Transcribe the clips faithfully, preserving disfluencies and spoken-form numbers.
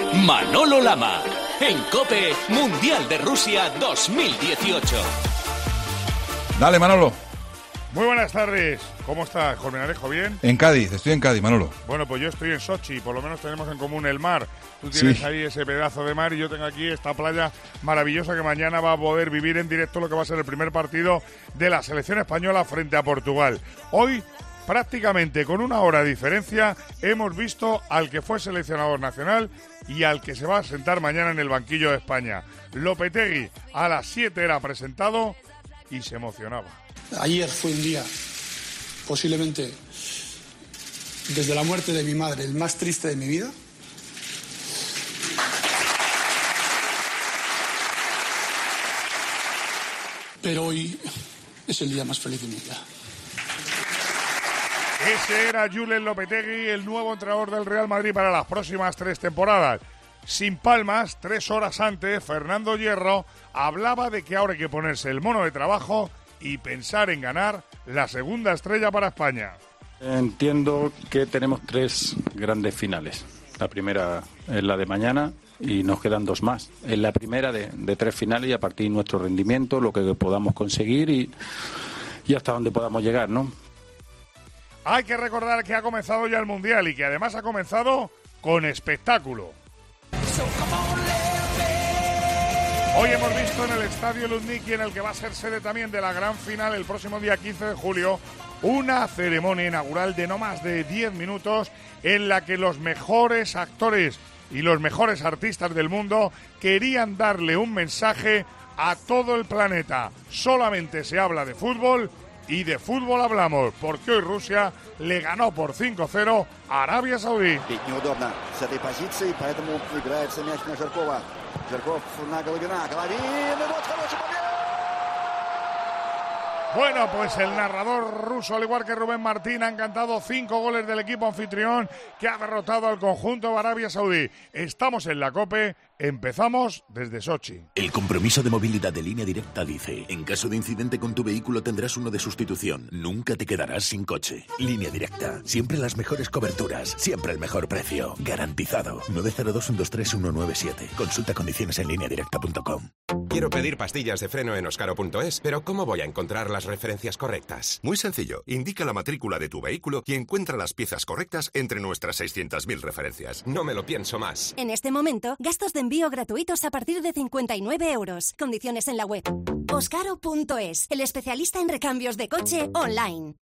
Manolo Lama, en COPE, Mundial de Rusia dos mil dieciocho. Dale, Manolo. Muy buenas tardes. ¿Cómo estás, Colmenarejo? ¿Bien? En Cádiz, estoy en Cádiz, Manolo. Bueno, pues yo estoy en Sochi, por lo menos tenemos en común el mar. Tú tienes Sí. ahí ese pedazo de mar y yo tengo aquí esta playa maravillosa que mañana va a poder vivir en directo lo que va a ser el primer partido de la selección española frente a Portugal. Hoy, prácticamente con una hora de diferencia, hemos visto al que fue seleccionador nacional y al que se va a sentar mañana en el banquillo de España. Lopetegui a las siete era presentado y se emocionaba. Ayer fue un día, posiblemente, desde la muerte de mi madre, el más triste de mi vida. Pero hoy es el día más feliz de mi vida. Ese era Julen Lopetegui, el nuevo entrenador del Real Madrid para las próximas tres temporadas. Sin palmas, tres horas antes, Fernando Hierro hablaba de que ahora hay que ponerse el mono de trabajo y pensar en ganar la segunda estrella para España. Entiendo que tenemos tres grandes finales. La primera es la de mañana y nos quedan dos más. Es la primera de, de tres finales y a partir de nuestro rendimiento, lo que podamos conseguir y, y hasta donde podamos llegar, ¿no? Hay que recordar que ha comenzado ya el Mundial y que además ha comenzado con espectáculo. Hoy hemos visto en el Estadio Luzhniki, en el que va a ser sede también de la gran final el próximo día quince de julio, una ceremonia inaugural de no más de diez minutos en la que los mejores actores y los mejores artistas del mundo querían darle un mensaje a todo el planeta. Solamente se habla de fútbol y de fútbol hablamos, porque hoy Rusia le ganó por cinco cero a Arabia Saudí. Bueno, pues el narrador ruso, al igual que Rubén Martín, han cantado cinco goles del equipo anfitrión que ha derrotado al conjunto de Arabia Saudí. Estamos en la COPE, empezamos desde Sochi. El compromiso de movilidad de Línea Directa dice: en caso de incidente con tu vehículo tendrás uno de sustitución. Nunca te quedarás sin coche. Línea Directa, siempre las mejores coberturas, siempre el mejor precio, garantizado. nueve cero dos, uno dos tres, uno nueve siete. Consulta condiciones en línea directa punto com. Quiero pedir pastillas de freno en oscaro punto es, pero ¿cómo voy a encontrar las referencias correctas? Muy sencillo. Indica la matrícula de tu vehículo y encuentra las piezas correctas entre nuestras seiscientas mil referencias. No me lo pienso más. En este momento, gastos de envío gratuitos a partir de cincuenta y nueve euros. Condiciones en la web. oscaro punto es, el especialista en recambios de coche online.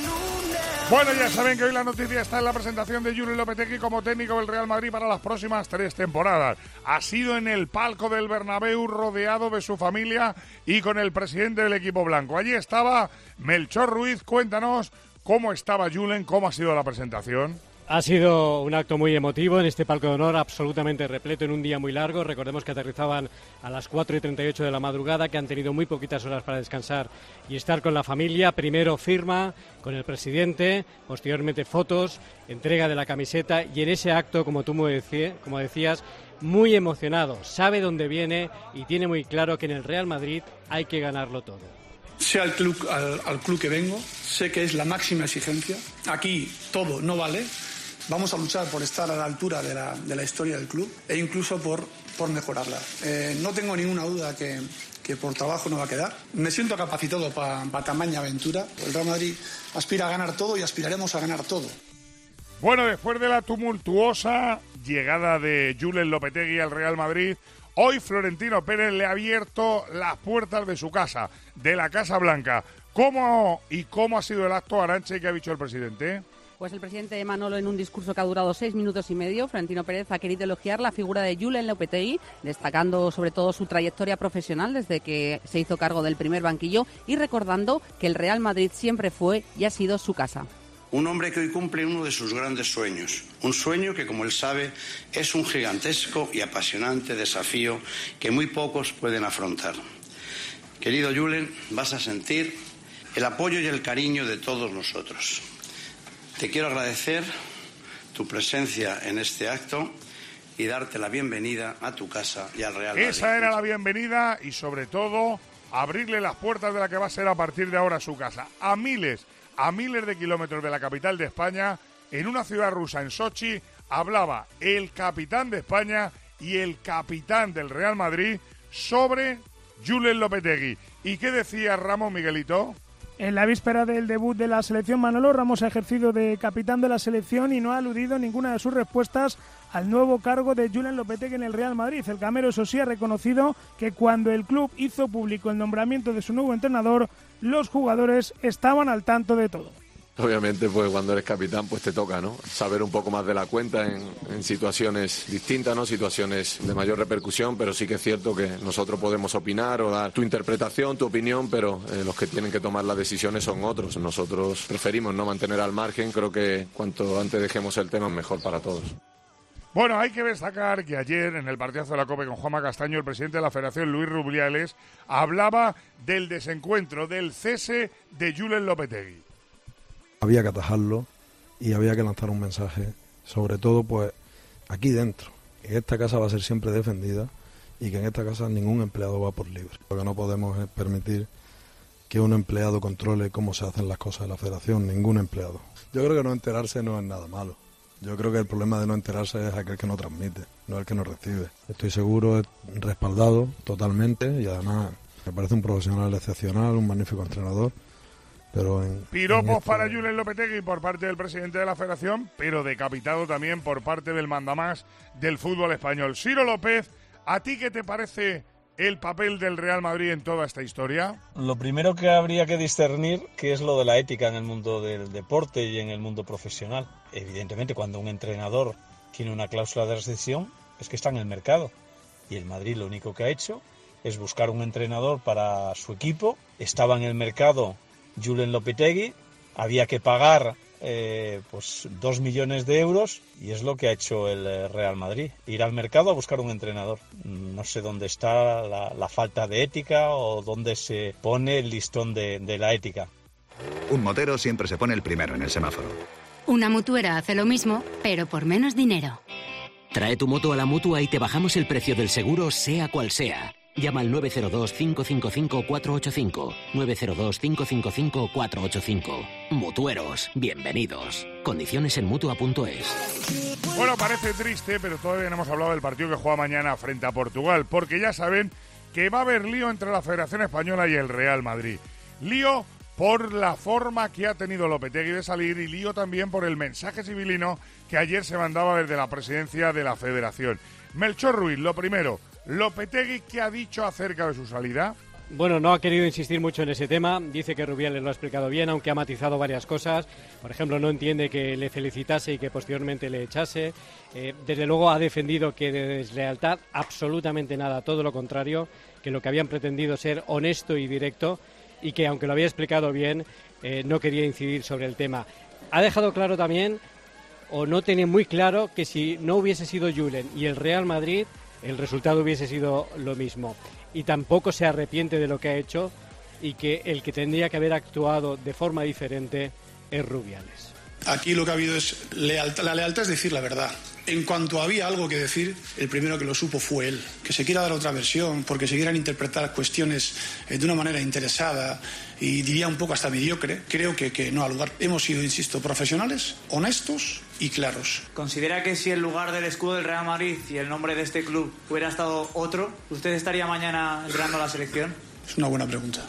Bueno, ya saben que hoy la noticia está en la presentación de Julen Lopetegui como técnico del Real Madrid para las próximas tres temporadas. Ha sido en el palco del Bernabéu, rodeado de su familia y con el presidente del equipo blanco. Allí estaba Melchor Ruiz. Cuéntanos cómo estaba Julen, cómo ha sido la presentación. Ha sido un acto muy emotivo en este palco de honor, absolutamente repleto en un día muy largo. Recordemos que aterrizaban a las cuatro y treinta y ocho de la madrugada, que han tenido muy poquitas horas para descansar y estar con la familia. Primero firma con el presidente, posteriormente fotos, entrega de la camiseta y en ese acto, como tú me decías, como decías, muy emocionado. Sabe dónde viene y tiene muy claro que en el Real Madrid hay que ganarlo todo. Sé al club, al, al club que vengo, sé que es la máxima exigencia. Aquí todo no vale. Vamos a luchar por estar a la altura de la, de la historia del club e incluso por, por mejorarla. Eh, no tengo ninguna duda que, que por trabajo no va a quedar. Me siento capacitado para pa tamaña aventura. El Real Madrid aspira a ganar todo y aspiraremos a ganar todo. Bueno, después de la tumultuosa llegada de Julen Lopetegui al Real Madrid, hoy Florentino Pérez le ha abierto las puertas de su casa, de la Casa Blanca. ¿Cómo y cómo ha sido el acto, Arantxa, y qué ha dicho el presidente? Pues el presidente Manolo, en un discurso que ha durado seis minutos y medio, Florentino Pérez ha querido elogiar la figura de Julen Lopetegui, destacando sobre todo su trayectoria profesional desde que se hizo cargo del primer banquillo y recordando que el Real Madrid siempre fue y ha sido su casa. Un hombre que hoy cumple uno de sus grandes sueños, un sueño que, como él sabe, es un gigantesco y apasionante desafío que muy pocos pueden afrontar. Querido Julen, vas a sentir el apoyo y el cariño de todos nosotros. Te quiero agradecer tu presencia en este acto y darte la bienvenida a tu casa y al Real Madrid. Esa era la bienvenida y, sobre todo, abrirle las puertas de la que va a ser a partir de ahora su casa. A miles, a miles de kilómetros de la capital de España, en una ciudad rusa, en Sochi, hablaba el capitán de España y el capitán del Real Madrid sobre Julen Lopetegui. ¿Y qué decía Ramos, Miguelito? En la víspera del debut de la selección, Manolo, Ramos ha ejercido de capitán de la selección y no ha aludido en ninguna de sus respuestas al nuevo cargo de Julen Lopetegui en el Real Madrid. El camero, eso sí, ha reconocido que cuando el club hizo público el nombramiento de su nuevo entrenador, los jugadores estaban al tanto de todo. Obviamente, pues cuando eres capitán, pues te toca, ¿no? Saber un poco más de la cuenta en, en situaciones distintas, ¿no? Situaciones de mayor repercusión, pero sí que es cierto que nosotros podemos opinar o dar tu interpretación, tu opinión, pero eh, los que tienen que tomar las decisiones son otros. Nosotros preferimos no mantener al margen. Creo que cuanto antes dejemos el tema, mejor para todos. Bueno, hay que destacar que ayer en el partidazo de la COPE con Juanma Castaño, el presidente de la Federación, Luis Rubiales, hablaba del desencuentro, del cese de Julen Lopetegui. Había que atajarlo y había que lanzar un mensaje, sobre todo pues aquí dentro, que esta casa va a ser siempre defendida y que en esta casa ningún empleado va por libre. Lo que no podemos es permitir que un empleado controle cómo se hacen las cosas en la federación, ningún empleado. Yo creo que no enterarse no es nada malo. Yo creo que el problema de no enterarse es aquel que no transmite, no el que no recibe. Estoy seguro, respaldado totalmente y además me parece un profesional excepcional, un magnífico entrenador. Pero en, Piropos en este... para Julen Lopetegui por parte del presidente de la Federación, pero decapitado también por parte del mandamás del fútbol español. Ciro López, ¿a ti qué te parece el papel del Real Madrid en toda esta historia? Lo primero que habría que discernir que es lo de la ética en el mundo del deporte y en el mundo profesional. Evidentemente, cuando un entrenador tiene una cláusula de rescisión, es que está en el mercado. Y el Madrid lo único que ha hecho es buscar un entrenador para su equipo. Estaba en el mercado Julen Lopetegui, había que pagar eh, pues dos millones de euros y es lo que ha hecho el Real Madrid, ir al mercado a buscar un entrenador. No sé dónde está la, la falta de ética o dónde se pone el listón de, de la ética. Un motero siempre se pone el primero en el semáforo. Una mutuera hace lo mismo, pero por menos dinero. Trae tu moto a la Mutua y te bajamos el precio del seguro, sea cual sea. Llama al nueve cero dos, cinco cinco cinco, cuatro ocho cinco. nueve cero dos, cinco cinco cinco, cuatro ocho cinco. Mutueros, bienvenidos. Condiciones en mutua punto es. Bueno, parece triste, pero todavía no hemos hablado del partido que juega mañana frente a Portugal, porque ya saben que va a haber lío entre la Federación Española y el Real Madrid. Lío por la forma que ha tenido Lopetegui de salir y lío también por el mensaje civilino que ayer se mandaba desde la presidencia de la Federación. Melchor Ruiz, lo primero, Lopetegui, ¿qué ha dicho acerca de su salida? Bueno, no ha querido insistir mucho en ese tema. Dice que Rubiales lo ha explicado bien, aunque ha matizado varias cosas. Por ejemplo, no entiende que le felicitase y que posteriormente le echase. Eh, desde luego ha defendido que de deslealtad absolutamente nada, todo lo contrario, que lo que habían pretendido ser honesto y directo y que, aunque lo había explicado bien, eh, no quería incidir sobre el tema. Ha dejado claro también, o no tiene muy claro, que si no hubiese sido Julen y el Real Madrid, el resultado hubiese sido lo mismo. Y tampoco se arrepiente de lo que ha hecho y que el que tendría que haber actuado de forma diferente es Rubiales. Aquí lo que ha habido es lealtad. La lealtad es decir la verdad. En cuanto había algo que decir, el primero que lo supo fue él. Que se quiera dar otra versión, porque se quieran interpretar cuestiones de una manera interesada y diría un poco hasta mediocre, creo que, que no ha lugar. Hemos sido, insisto, profesionales, honestos y claros. ¿Considera que si en lugar del escudo del Real Madrid y el nombre de este club hubiera estado otro, usted estaría mañana entrenando a la selección? Es una buena pregunta.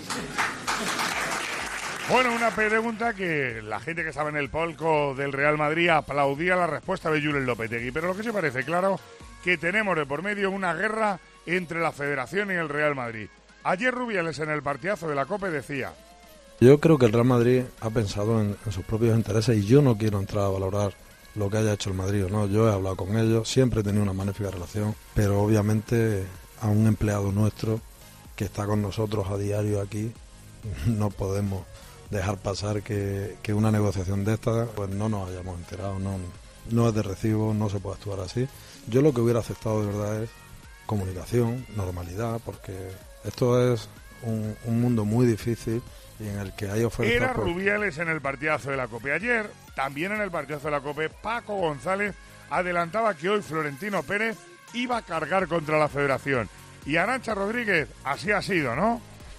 Bueno, una pregunta que la gente que estaba en el palco del Real Madrid aplaudía la respuesta de Julen Lopetegui, pero lo que sí parece claro que tenemos de por medio una guerra entre la Federación y el Real Madrid. Ayer Rubiales en el partidazo de la COPE decía: yo creo que el Real Madrid ha pensado en, en sus propios intereses y yo no quiero entrar a valorar lo que haya hecho el Madrid o no. Yo he hablado con ellos, siempre he tenido una magnífica relación, pero obviamente a un empleado nuestro que está con nosotros a diario aquí no podemos dejar pasar que, que una negociación de esta pues no nos hayamos enterado, no, no es de recibo, no se puede actuar así. Yo lo que hubiera aceptado de verdad es comunicación, normalidad, porque esto es un, un mundo muy difícil y en el que hay ofertas. Era pues... Rubiales en el partidazo de la COPE. Ayer, también en el partidazo de la COPE, Paco González adelantaba que hoy Florentino Pérez iba a cargar contra la Federación. Y Arantxa Rodríguez, así ha sido, ¿no?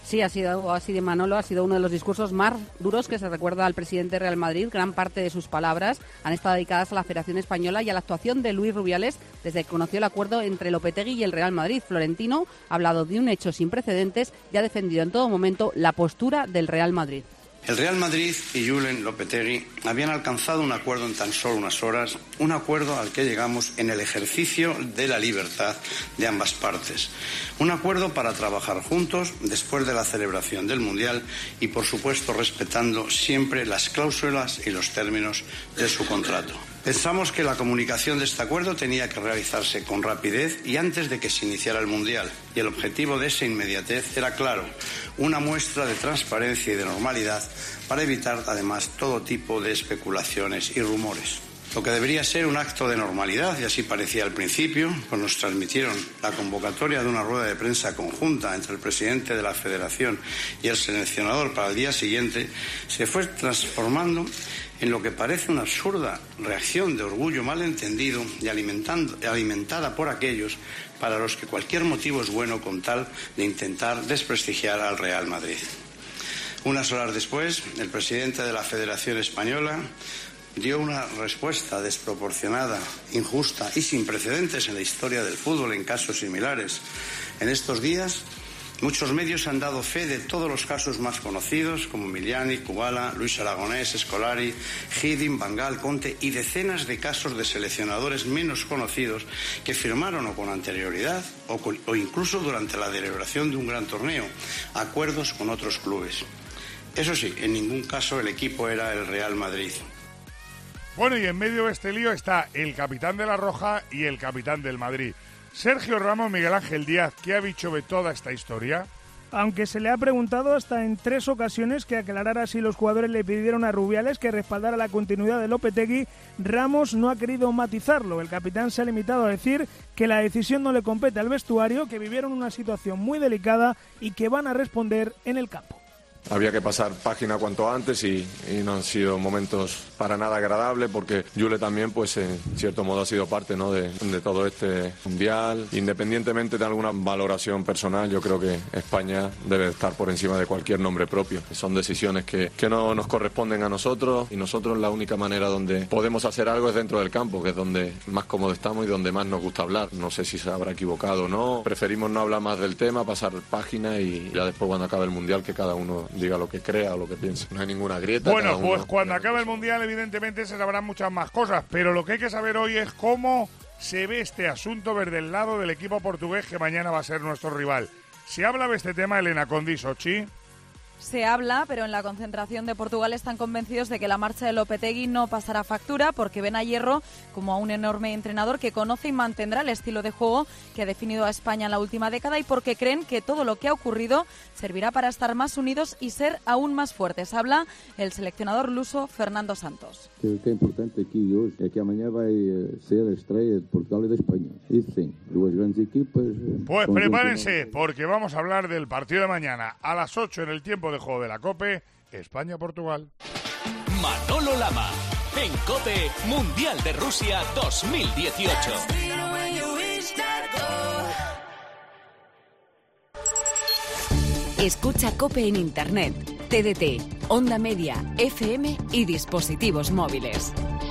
Sí, ha sido así de Manolo, ha sido uno de los discursos más duros que se recuerda al presidente de Real Madrid. Gran parte de sus palabras han estado dedicadas a la Federación Española y a la actuación de Luis Rubiales desde que conoció el acuerdo entre Lopetegui y el Real Madrid. Florentino ha hablado de un hecho sin precedentes y ha defendido en todo momento la postura del Real Madrid. El Real Madrid y Julen Lopetegui habían alcanzado un acuerdo en tan solo unas horas, un acuerdo al que llegamos en el ejercicio de la libertad de ambas partes. Un acuerdo para trabajar juntos después de la celebración del Mundial y, por supuesto, respetando siempre las cláusulas y los términos de su contrato. Pensamos que la comunicación de este acuerdo tenía que realizarse con rapidez y antes de que se iniciara el Mundial. Y el objetivo de esa inmediatez era claro, una muestra de transparencia y de normalidad para evitar, además, todo tipo de especulaciones y rumores. Lo que debería ser un acto de normalidad, y así parecía al principio, pues nos transmitieron la convocatoria de una rueda de prensa conjunta entre el presidente de la Federación y el seleccionador para el día siguiente, se fue transformando en lo que parece una absurda reacción de orgullo malentendido y alimentando, alimentada por aquellos para los que cualquier motivo es bueno con tal de intentar desprestigiar al Real Madrid. Unas horas después, el presidente de la Federación Española dio una respuesta desproporcionada, injusta y sin precedentes en la historia del fútbol en casos similares. En estos días, muchos medios han dado fe de todos los casos más conocidos, como Miliani, Kubala, Luis Aragonés, Scolari, Hiddink, Van Gaal, Conte y decenas de casos de seleccionadores menos conocidos que firmaron o con anterioridad o, con, o incluso durante la celebración de un gran torneo, acuerdos con otros clubes. Eso sí, en ningún caso el equipo era el Real Madrid. Bueno, y en medio de este lío está el capitán de la Roja y el capitán del Madrid. Sergio Ramos, Miguel Ángel Díaz, ¿qué ha dicho de toda esta historia? Aunque se le ha preguntado hasta en tres ocasiones que aclarara si los jugadores le pidieron a Rubiales que respaldara la continuidad de Lopetegui, Ramos no ha querido matizarlo. El capitán se ha limitado a decir que la decisión no le compete al vestuario, que vivieron una situación muy delicada y que van a responder en el campo. Había que pasar página cuanto antes y, y no han sido momentos para nada agradables porque Jule también, pues en cierto modo ha sido parte, ¿no? de, de todo este mundial. Independientemente de alguna valoración personal, yo creo que España debe estar por encima de cualquier nombre propio. Son decisiones que, que no nos corresponden a nosotros y nosotros la única manera donde podemos hacer algo es dentro del campo, que es donde más cómodo estamos y donde más nos gusta hablar. No sé si se habrá equivocado o no. Preferimos no hablar más del tema, pasar página y ya después cuando acabe el mundial que cada uno diga lo que crea o lo que piense. No hay ninguna grieta. Bueno, pues cuando acabe el Mundial evidentemente se sabrán muchas más cosas, pero lo que hay que saber hoy es cómo se ve este asunto desde el lado del equipo portugués que mañana va a ser nuestro rival. ¿Se habla de este tema, Elena Condis, Ochi? Se habla, pero en la concentración de Portugal están convencidos de que la marcha de Lopetegui no pasará factura porque ven a Hierro como a un enorme entrenador que conoce y mantendrá el estilo de juego que ha definido a España en la última década y porque creen que todo lo que ha ocurrido servirá para estar más unidos y ser aún más fuertes. Habla el seleccionador luso Fernando Santos. O que é importante aqui hoje é que amanhã vai ser a estreia de Portugal e de España. Isso sim, duas grandes equipas. Pues prepárense porque vamos a hablar del partido de mañana a las ocho en el tiempo de juego de la COPE, España-Portugal. Manolo Lama, en COPE, Mundial de Rusia dos mil dieciocho. Escucha COPE en Internet, T D T, Onda Media, F M y dispositivos móviles.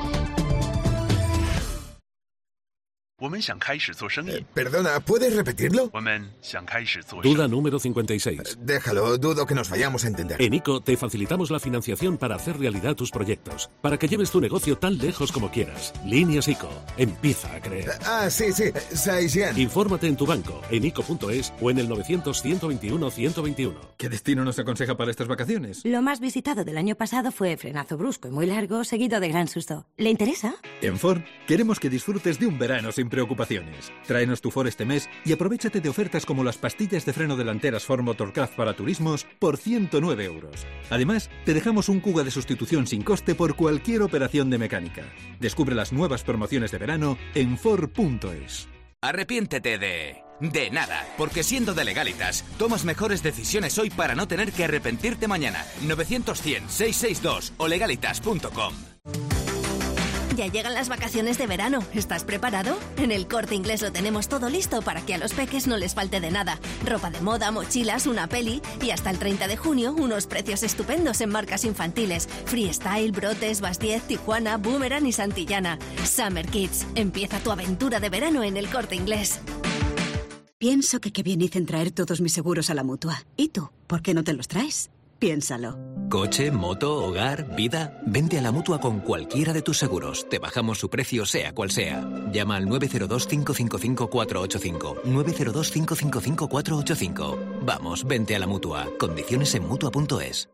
Eh, perdona, ¿puedes repetirlo? Duda número cincuenta y seis. Déjalo, dudo que nos vayamos a entender. En ICO te facilitamos la financiación para hacer realidad tus proyectos, para que lleves tu negocio tan lejos como quieras. Líneas ICO. Empieza a creer. Ah, sí, sí. Saisian. Infórmate en tu banco, en ico punto es o en el novecientos, ciento veintiuno, ciento veintiuno. ¿Qué destino nos aconseja para estas vacaciones? Lo más visitado del año pasado fue frenazo brusco y muy largo, seguido de gran susto. ¿Le interesa? En Ford queremos que disfrutes de un verano sin preocupaciones. Tráenos tu Ford este mes y aprovéchate de ofertas como las pastillas de freno delanteras Ford Motorcraft para turismos por ciento nueve euros. Además, te dejamos un Kuga de sustitución sin coste por cualquier operación de mecánica. Descubre las nuevas promociones de verano en Ford punto es. Arrepiéntete de... de nada, porque siendo de Legalitas, tomas mejores decisiones hoy para no tener que arrepentirte mañana. novecientos, cien, seiscientos sesenta y dos o legalitas punto com. Ya llegan las vacaciones de verano. ¿Estás preparado? En El Corte Inglés lo tenemos todo listo para que a los peques no les falte de nada. Ropa de moda, mochilas, una peli y hasta el treinta de junio unos precios estupendos en marcas infantiles. Freestyle, Brotes, Bastiez, Tijuana, Boomerang y Santillana. Summer Kids. Empieza tu aventura de verano en El Corte Inglés. Pienso que qué bien hice en traer todos mis seguros a la Mutua. ¿Y tú? ¿Por qué no te los traes? Piénsalo. Coche, moto, hogar, vida. Vente a la Mutua con cualquiera de tus seguros. Te bajamos su precio sea cual sea. Llama al nueve cero dos, cinco cinco cinco, cuatro ocho cinco. nueve cero dos, cinco cinco cinco, cuatro ocho cinco. Vamos, vente a la Mutua. Condiciones en Mutua punto es.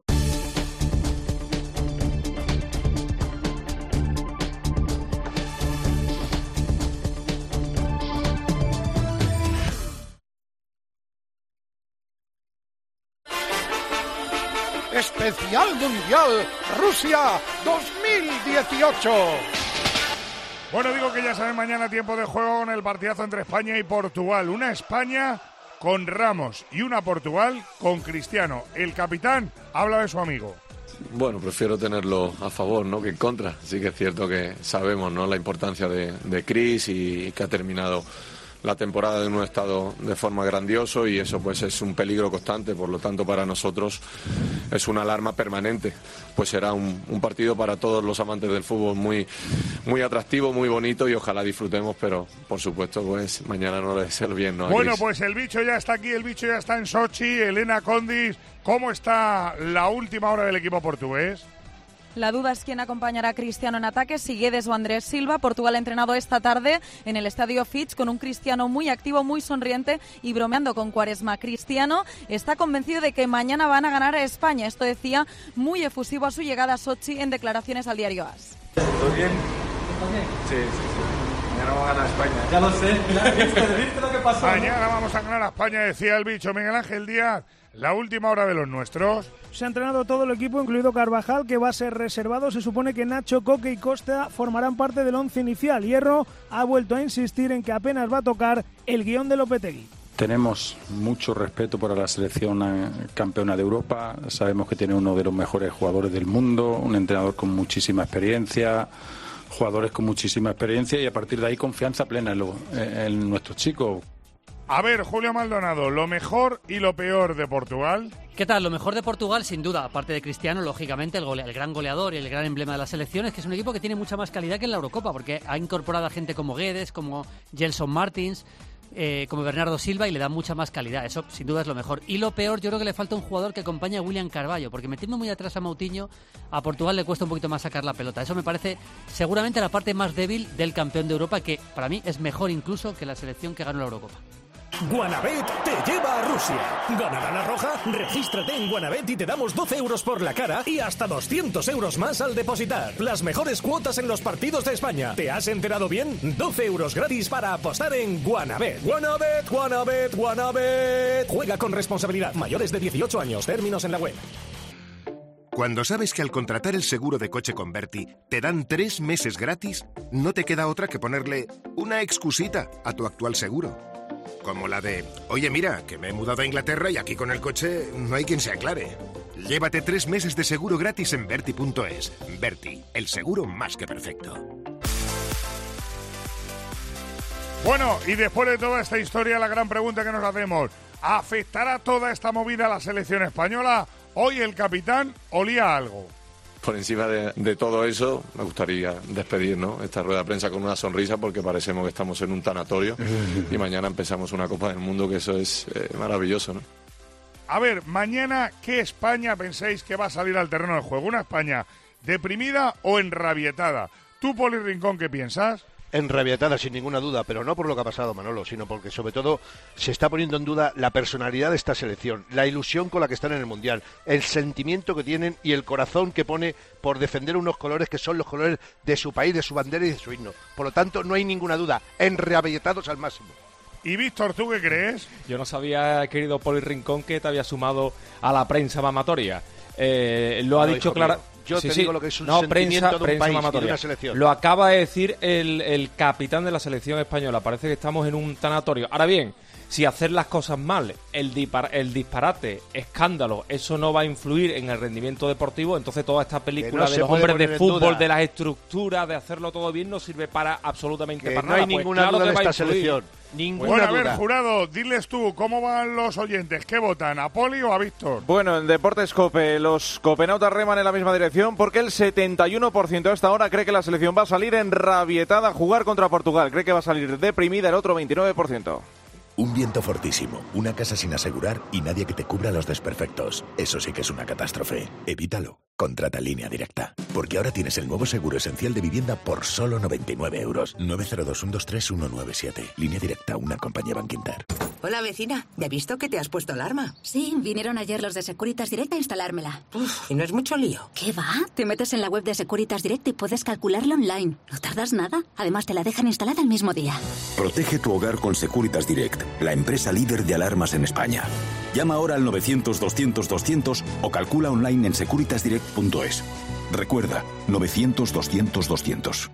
Especial Mundial Rusia dos mil dieciocho. Bueno, digo que ya saben, mañana tiempo de juego con el partidazo entre España y Portugal. Una España con Ramos y una Portugal con Cristiano. El capitán habla de su amigo. Bueno, prefiero tenerlo a favor, ¿no?, que en contra. Sí que es cierto que sabemos, ¿no?, la importancia de, de Chris y que ha terminado la temporada en un estado de forma grandioso y eso pues es un peligro constante, por lo tanto para nosotros es una alarma permanente. Pues será un, un partido para todos los amantes del fútbol muy, muy atractivo, muy bonito y ojalá disfrutemos, pero por supuesto pues mañana no le deseo el bien, ¿no? Bueno, pues el bicho ya está aquí, el bicho ya está en Sochi. Elena Condis, ¿cómo está la última hora del equipo portugués? La duda es quién acompañará a Cristiano en ataque, si Guedes o Andrés Silva. Portugal ha entrenado esta tarde en el Estadio Fitch con un Cristiano muy activo, muy sonriente y bromeando con Quaresma. Cristiano está convencido de que mañana van a ganar a España. Esto decía muy efusivo a su llegada a Sochi en declaraciones al diario AS. ¿Todo bien? Sí, sí, sí. Mañana vamos a ganar a España. Ya lo sé. ¿Viste, ¿Viste lo que pasó? Mañana vamos a ganar a España, decía el bicho. Miguel Ángel Díaz, la última hora de los nuestros. Se ha entrenado todo el equipo, incluido Carvajal, que va a ser reservado. Se supone que Nacho, Coque y Costa formarán parte del once inicial. Hierro ha vuelto a insistir en que apenas va a tocar el guión de Lopetegui. Tenemos mucho respeto por la selección campeona de Europa. Sabemos que tiene uno de los mejores jugadores del mundo, un entrenador con muchísima experiencia, jugadores con muchísima experiencia y a partir de ahí confianza plena en, lo, en nuestros chicos. A ver, Julio Maldonado, lo mejor y lo peor de Portugal. ¿Qué tal? Lo mejor de Portugal, sin duda, aparte de Cristiano, lógicamente, el, gole- el gran goleador y el gran emblema de la selección, es que es un equipo que tiene mucha más calidad que en la Eurocopa, porque ha incorporado a gente como Guedes, como Gelson Martins, eh, como Bernardo Silva, y le da mucha más calidad. Eso, sin duda, es lo mejor. Y lo peor, yo creo que le falta un jugador que acompañe a William Carvalho, porque metiendo muy atrás a Moutinho, a Portugal le cuesta un poquito más sacar la pelota. Eso me parece seguramente la parte más débil del campeón de Europa, que para mí es mejor incluso que la selección que ganó la Eurocopa. Guanabet te lleva a Rusia. ¿Gana lana roja? Regístrate en Guanabet y te damos doce euros por la cara y hasta doscientos euros más al depositar. Las mejores cuotas en los partidos de España. ¿Te has enterado bien? doce euros gratis para apostar en Guanabet. Guanabet, Guanabet, Guanabet. Juega con responsabilidad. Mayores de dieciocho años. Términos en la web. Cuando sabes que al contratar el seguro de coche con Berti te dan tres meses gratis, no te queda otra que ponerle una excusita a tu actual seguro. Como la de, oye mira, que me he mudado a Inglaterra y aquí con el coche no hay quien se aclare. Llévate tres meses de seguro gratis en Berti punto es. Berti, el seguro más que perfecto. Bueno, y después de toda esta historia, la gran pregunta que nos hacemos, ¿afectará toda esta movida a la selección española? Hoy el capitán olía algo. Por encima de, de todo eso, me gustaría despedir, ¿no?, esta rueda de prensa con una sonrisa, porque parecemos que estamos en un tanatorio y mañana empezamos una Copa del Mundo, que eso es eh, maravilloso, ¿no? A ver, mañana, ¿qué España pensáis que va a salir al terreno de juego? ¿Una España deprimida o enrabietada? ¿Tú, Poli Rincón, qué piensas? Enrabietada, sin ninguna duda, pero no por lo que ha pasado, Manolo, sino porque sobre todo se está poniendo en duda la personalidad de esta selección, la ilusión con la que están en el Mundial, el sentimiento que tienen y el corazón que pone por defender unos colores que son los colores de su país, de su bandera y de su himno. Por lo tanto, no hay ninguna duda, enrabietados al máximo. ¿Y Víctor, tú qué crees? Yo no sabía, querido Poli Rincón, que te había sumado a la prensa mamatoria. Eh, lo ha no, dicho clara, Yo sí, te sí. digo lo que es un no, sentimiento prensa, de un prensa país y de mamatoria. una selección. Lo acaba de decir el, el capitán de la selección española. Parece que estamos en un tanatorio. Ahora bien, si hacer las cosas mal, el, dispar, el disparate, escándalo, eso no va a influir en el rendimiento deportivo, entonces toda esta película no de se los puede hombres de poner en fútbol, duda. de las estructuras, de hacerlo todo bien, no sirve para absolutamente Que para no nada. hay Pues ninguna claro duda que de va a esta influir. selección. Ninguna Bueno, a ver, duda. Jurado, diles tú, ¿cómo van los oyentes? ¿Qué votan, a Poli o a Víctor? Bueno, en Deportes COPE los copenautas reman en la misma dirección porque el setenta y uno por ciento hasta ahora cree que la selección va a salir enrabietada a jugar contra Portugal. Cree que va a salir deprimida el otro veintinueve por ciento. Un viento fortísimo, una casa sin asegurar y nadie que te cubra los desperfectos. Eso sí que es una catástrofe. Evítalo. Contrata Línea Directa. Porque ahora tienes el nuevo seguro esencial de vivienda por solo noventa y nueve euros. nueve cero dos, uno dos tres, uno nueve siete. Línea Directa, una compañía Bankinter. Hola, vecina. ¿Ya he visto que te has puesto alarma? Sí, vinieron ayer los de Securitas Direct a instalármela. Uf, y no es mucho lío. ¿Qué va? Te metes en la web de Securitas Direct y puedes calcularlo online. No tardas nada. Además, te la dejan instalada el mismo día. Protege tu hogar con Securitas Direct, la empresa líder de alarmas en España. Llama ahora al novecientos, doscientos, doscientos o calcula online en securitas direct punto es. Recuerda, novecientos, doscientos, doscientos.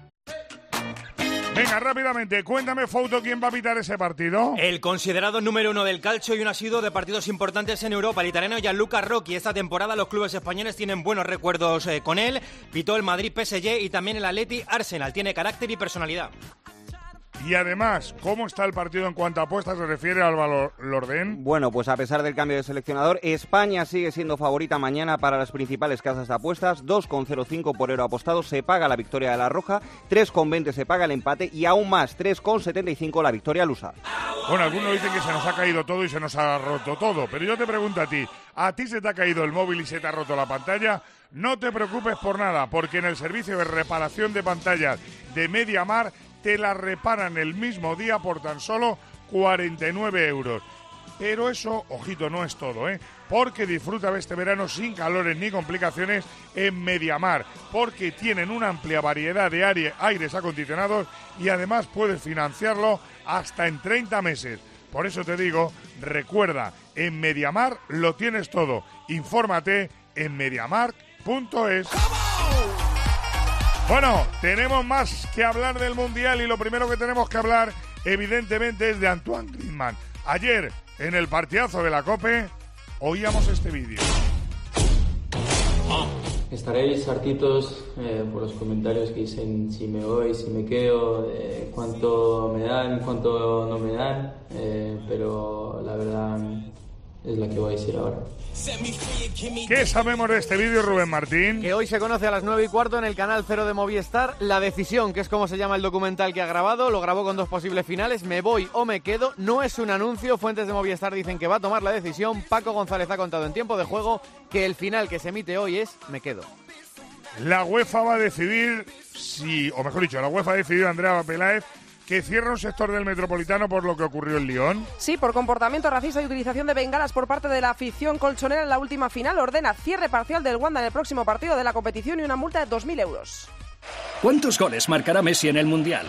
Venga, rápidamente, cuéntame, Fouto, ¿quién va a pitar ese partido? El considerado número uno del calcio y un asiduo de partidos importantes en Europa, el italiano Gianluca Rocchi. Esta temporada los clubes españoles tienen buenos recuerdos eh, con él. Pitó el Madrid P S G y también el Atleti Arsenal. Tiene carácter y personalidad. Y además, ¿cómo está el partido en cuanto a apuestas se refiere, Álvaro Lordén? Bueno, pues a pesar del cambio de seleccionador, España sigue siendo favorita mañana para las principales casas de apuestas. dos coma cero cinco por euro apostado se paga la victoria de la Roja, tres coma veinte se paga el empate y aún más, tres coma setenta y cinco la victoria lusa. Bueno, algunos dicen que se nos ha caído todo y se nos ha roto todo, pero yo te pregunto a ti, ¿a ti se te ha caído el móvil y se te ha roto la pantalla? No te preocupes por nada, porque en el servicio de reparación de pantallas de MediaMarkt te la reparan el mismo día por tan solo cuarenta y nueve euros. Pero eso, ojito, no es todo, ¿eh? Porque disfruta de este verano sin calores ni complicaciones en MediaMarkt, porque tienen una amplia variedad de aire, aires acondicionados y además puedes financiarlo hasta en treinta meses. Por eso te digo, recuerda, en MediaMarkt lo tienes todo. Infórmate en mediamarkt punto es. Bueno, tenemos más que hablar del Mundial y lo primero que tenemos que hablar, evidentemente, es de Antoine Griezmann. Ayer, en el partidazo de la COPE, oíamos este vídeo. Estaréis hartitos eh, por los comentarios que dicen si me voy, si me quedo, eh, cuánto me dan, cuánto no me dan, eh, pero la verdad es la que voy a decir ahora. ¿Qué sabemos de este vídeo, Rubén Martín? Que hoy se conoce a las nueve y cuarto en el canal cero de Movistar La Decisión, que es como se llama el documental que ha grabado. Lo grabó con dos posibles finales, me voy o me quedo. No es un anuncio, fuentes de Movistar dicen que va a tomar la decisión. Paco González ha contado en tiempo de juego que el final que se emite hoy es me quedo. La UEFA va a decidir si, o mejor dicho, la UEFA ha decidido, Andrea Peláez, que cierra un sector del Metropolitano por lo que ocurrió en Lyon. Sí, por comportamiento racista y utilización de bengalas por parte de la afición colchonera en la última final. Ordena cierre parcial del Wanda en el próximo partido de la competición y una multa de dos mil euros. ¿Cuántos goles marcará Messi en el Mundial?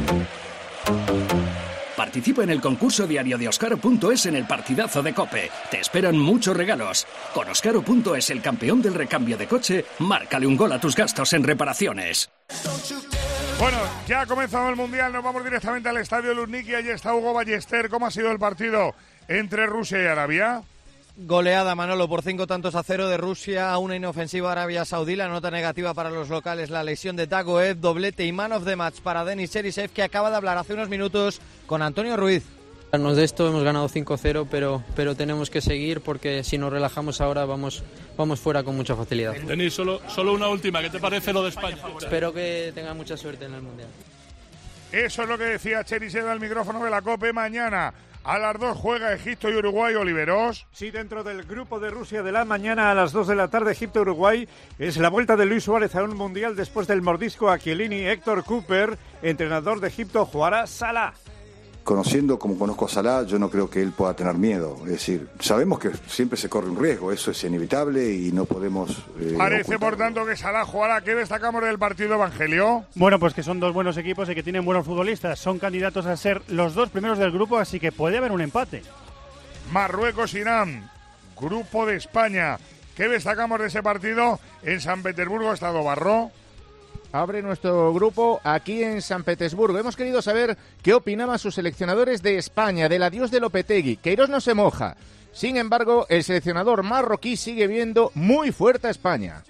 Participa en el concurso diario de Oscaro punto es en el partidazo de COPE. Te esperan muchos regalos. Con Oscaro punto es, el campeón del recambio de coche, márcale un gol a tus gastos en reparaciones. Bueno, ya ha comenzado el Mundial, nos vamos directamente al Estadio Luzhniki. Allí está Hugo Ballester. ¿Cómo ha sido el partido entre Rusia y Arabia? Goleada, Manolo, por cinco tantos a cero de Rusia a una inofensiva Arabia Saudí. La nota negativa para los locales, la lesión de Dagoev, doblete y man of the match para Denis Cherisev, que acaba de hablar hace unos minutos con Antonio Ruiz. De esto hemos ganado cinco cero, pero, pero tenemos que seguir porque si nos relajamos ahora vamos, vamos fuera con mucha facilidad. Denis, solo, solo una última. ¿Qué te parece lo de España? Espero que tenga mucha suerte en el Mundial. Eso es lo que decía Cherisev al micrófono de la COPE. Mañana a las dos juega Egipto y Uruguay. Oliveros. Sí, dentro del grupo de Rusia de la mañana a las dos de la tarde, Egipto-Uruguay. Es la vuelta de Luis Suárez a un Mundial después del mordisco a Chiellini. Héctor Cooper, entrenador de Egipto, jugará Salah. Conociendo como conozco a Salah, yo no creo que él pueda tener miedo. Es decir, sabemos que siempre se corre un riesgo, eso es inevitable y no podemos... Eh, Parece, por tanto, que Salah jugará. ¿Qué destacamos del partido, Evangelio? Bueno, pues que son dos buenos equipos y que tienen buenos futbolistas. Son candidatos a ser los dos primeros del grupo, así que puede haber un empate. Marruecos-Irán, grupo de España. ¿Qué destacamos de ese partido? En San Petersburgo ha estado Barró. Abre nuestro grupo aquí en San Petersburgo. Hemos querido saber qué opinaban sus seleccionadores de España, del adiós de Lopetegui. Queiroz no se moja. Sin embargo, el seleccionador marroquí sigue viendo muy fuerte a España.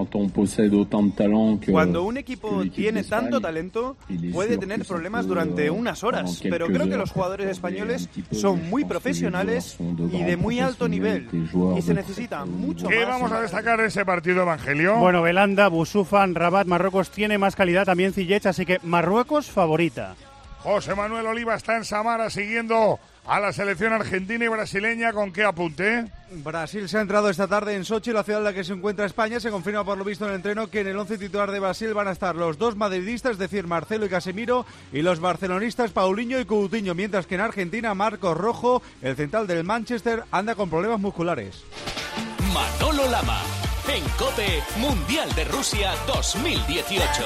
Cuando un equipo tiene tanto talento, puede tener problemas durante unas horas, pero creo que los jugadores españoles son muy profesionales y de muy alto nivel, y se necesita mucho más. ¿Qué vamos a destacar de ese partido, Evangelio? Bueno, Belanda, Busufan, Rabat, Marruecos tiene más calidad, también Ziyech, así que Marruecos favorita. José Manuel Oliva está en Samara siguiendo a la selección argentina y brasileña. ¿Con qué apunte? Brasil se ha entrado esta tarde en Sochi, la ciudad en la que se encuentra España. Se confirma por lo visto en el entreno que en el once titular de Brasil van a estar los dos madridistas, es decir, Marcelo y Casemiro, y los barcelonistas Paulinho y Coutinho, mientras que en Argentina Marcos Rojo, el central del Manchester, anda con problemas musculares. Manolo Lama, en COPE, Mundial de Rusia dos mil dieciocho.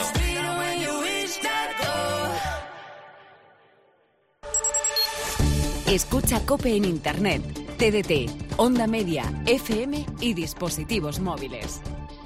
Escucha COPE en Internet, T D T, Onda Media, F M y dispositivos móviles.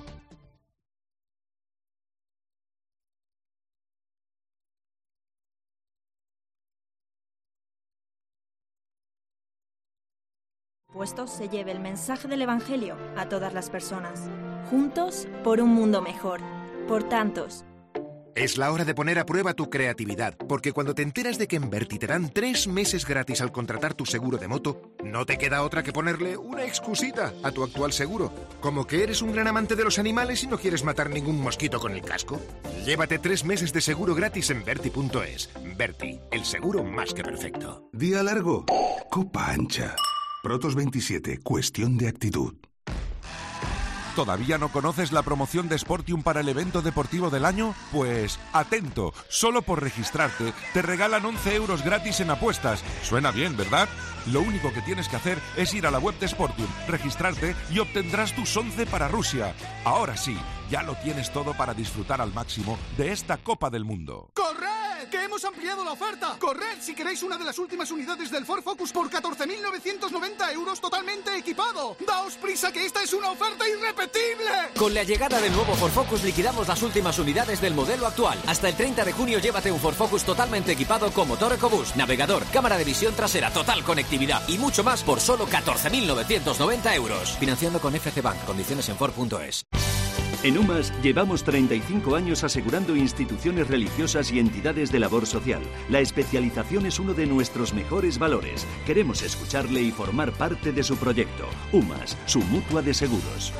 Puesto se lleve el mensaje del Evangelio a todas las personas. Juntos por un mundo mejor. Por tantos. Es la hora de poner a prueba tu creatividad, porque cuando te enteras de que en Berti te dan tres meses gratis al contratar tu seguro de moto, no te queda otra que ponerle una excusita a tu actual seguro. Como que eres un gran amante de los animales y no quieres matar ningún mosquito con el casco. Llévate tres meses de seguro gratis en Berti punto es. Berti, el seguro más que perfecto. Día largo, copa ancha. Protos veintisiete, cuestión de actitud. ¿Todavía no conoces la promoción de Sportium para el evento deportivo del año? Pues atento, solo por registrarte te regalan once euros gratis en apuestas. Suena bien, ¿verdad? Lo único que tienes que hacer es ir a la web de Sportium, registrarte y obtendrás tus once para Rusia. Ahora sí, ya lo tienes todo para disfrutar al máximo de esta Copa del Mundo. ¡Corred! ¡Que hemos ampliado la oferta! ¡Corred si queréis una de las últimas unidades del Ford Focus por catorce mil novecientos noventa euros totalmente equipado! ¡Daos prisa que esta es una oferta irrepetible! Con la llegada del nuevo Ford Focus liquidamos las últimas unidades del modelo actual. Hasta el treinta de junio llévate un Ford Focus totalmente equipado con motor EcoBoost, navegador, cámara de visión trasera, total conectividad y mucho más por solo catorce mil novecientos noventa euros. Financiando con F C Bank. Condiciones en Ford punto es. En UMAS llevamos treinta y cinco años asegurando instituciones religiosas y entidades de labor social. La especialización es uno de nuestros mejores valores. Queremos escucharle y formar parte de su proyecto. UMAS, su mutua de seguros.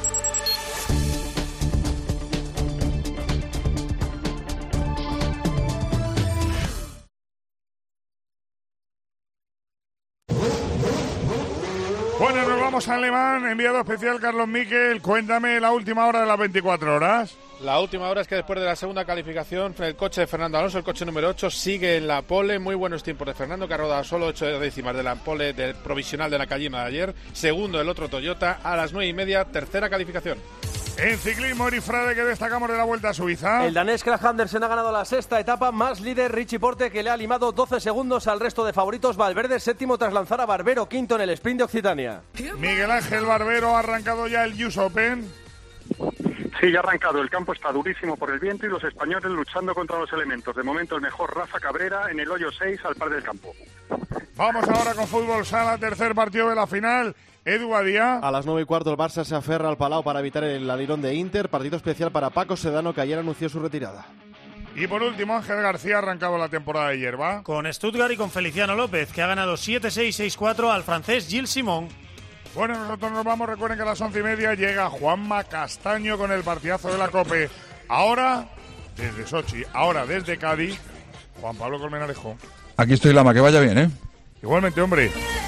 Bueno, nos vamos a Alemán, enviado especial Carlos Miquel, cuéntame la última hora de las veinticuatro horas. La última hora es que después de la segunda calificación, el coche de Fernando Alonso, el coche número ocho, sigue en la pole. Muy buenos tiempos de Fernando, que ha rodado solo ocho décimas de la pole del provisional de Nakajima de ayer. Segundo el otro Toyota, a las nueve y media, tercera calificación. En ciclismo, Eri Frade, que destacamos de la Vuelta a Suiza. El danés Krag Andersen ha ganado la sexta etapa, más líder Richie Porte, que le ha limado doce segundos al resto de favoritos. Valverde séptimo tras lanzar a Barbero quinto en el sprint de Occitania. Miguel Ángel Barbero ha arrancado ya el U S Open. Sí, ya ha arrancado. El campo está durísimo por el viento y los españoles luchando contra los elementos. De momento el mejor Rafa Cabrera en el hoyo seis al par del campo. Vamos ahora con fútbol sala, tercer partido de la final. Edu Badía. A las nueve y cuarto el Barça se aferra al Palau para evitar el alirón de Inter. Partido especial para Paco Sedano, que ayer anunció su retirada. Y por último, Ángel García ha arrancado la temporada de hierba. Con Stuttgart y con Feliciano López, que ha ganado siete seis, seis cuatro al francés Gilles Simon. Bueno, nosotros nos vamos. Recuerden que a las once y media llega Juanma Castaño con el partidazo de la COPE. Ahora, desde Sochi, ahora desde Cádiz, Juan Pablo Colmenarejo. Aquí estoy, Lama, que vaya bien, ¿eh? Igualmente, hombre.